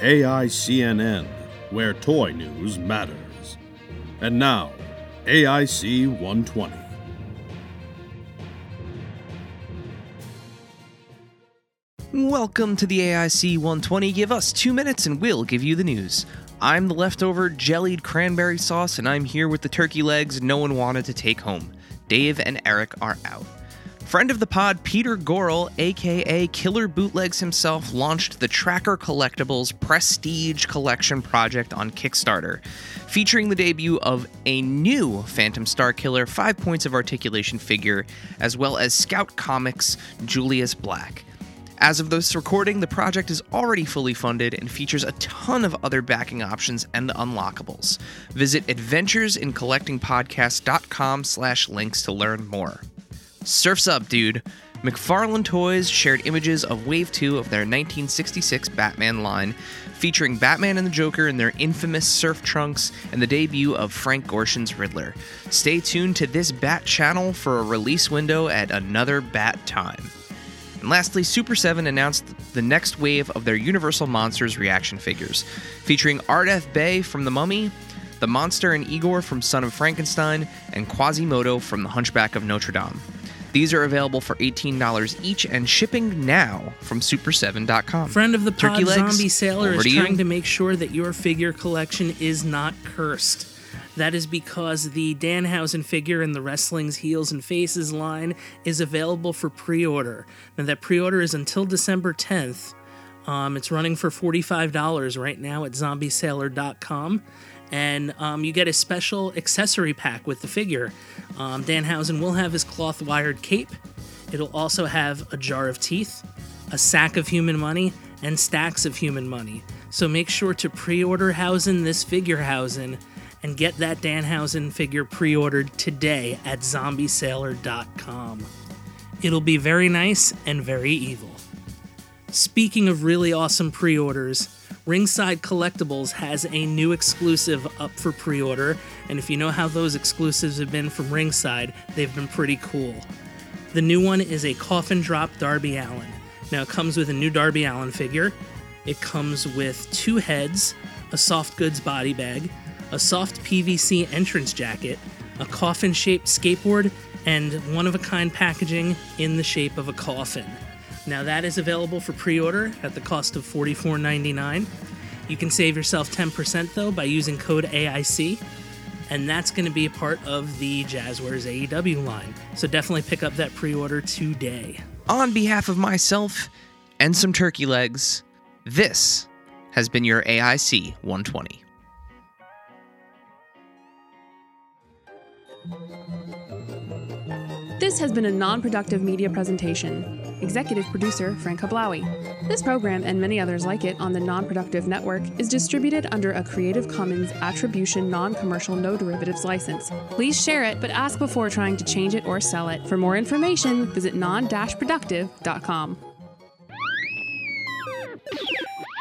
AICNN, where toy news matters. And now, AIC 120. Welcome to the AIC 120. Give us 2 minutes and we'll give you the news. I'm the leftover jellied cranberry sauce, and I'm here with the turkey legs no one wanted to take home. Dave and Eric are out. Friend of the pod, Peter Gorel, aka Killer Bootlegs himself, launched the Tracker Collectibles Prestige Collection project on Kickstarter, featuring the debut of a new Phantom Star Killer 5 points of articulation figure, as well as Scout Comics' Julius Black. As of this recording, the project is already fully funded and features a ton of other backing options and unlockables. Visit adventuresincollectingpodcast.com/links to learn more. Surf's up, dude. McFarlane Toys shared images of Wave 2 of their 1966 Batman line, featuring Batman and the Joker in their infamous surf trunks and the debut of Frank Gorshin's Riddler. Stay tuned to this Bat channel for a release window at another Bat time. And lastly, Super 7 announced the next wave of their Universal Monsters reaction figures, featuring Ardeth Bay from The Mummy, the Monster and Igor from Son of Frankenstein, and Quasimodo from The Hunchback of Notre Dame. These are available for $18 each and shipping now from Super7.com. Friend of the Turkey pod, legs, Zombie Sailor is over to you. trying to make sure that your figure collection is not cursed. That is because the Danhausen figure in the Wrestling's Heels and Faces line is available for pre-order. Now, that pre-order is until December 10th. It's running for $45 right now at zombiesailor.com. And you get a special accessory pack with the figure. Danhausen will have his cloth-wired cape. It'll also have a jar of teeth, a sack of human money, and stacks of human money. So make sure to pre-order Hausen this figure Hausen, and get that Danhausen figure pre-ordered today at zombiesailor.com. It'll be very nice and very evil. Speaking of really awesome pre-orders, Ringside Collectibles has a new exclusive up for pre-order, and if you know how those exclusives have been from Ringside, they've been pretty cool. The new one is a coffin drop Darby Allin. Now, it comes with a new Darby Allin figure. It comes with 2 heads, a soft goods body bag, a soft PVC entrance jacket, a coffin-shaped skateboard, and one-of-a-kind packaging in the shape of a coffin. Now that is available for pre-order at the cost of $44.99. You can save yourself 10% though by using code AIC, and that's going to be a part of the Jazzwares AEW line. So definitely pick up that pre-order today. On behalf of myself and some turkey legs, this has been your AIC 120. This has been a non-productive media presentation. Executive producer, Frank Hablawi. This program and many others like it on the Non-Productive Network is distributed under a Creative Commons Attribution Non-Commercial No Derivatives license. Please share it, but ask before trying to change it or sell it. For more information, visit non-productive.com.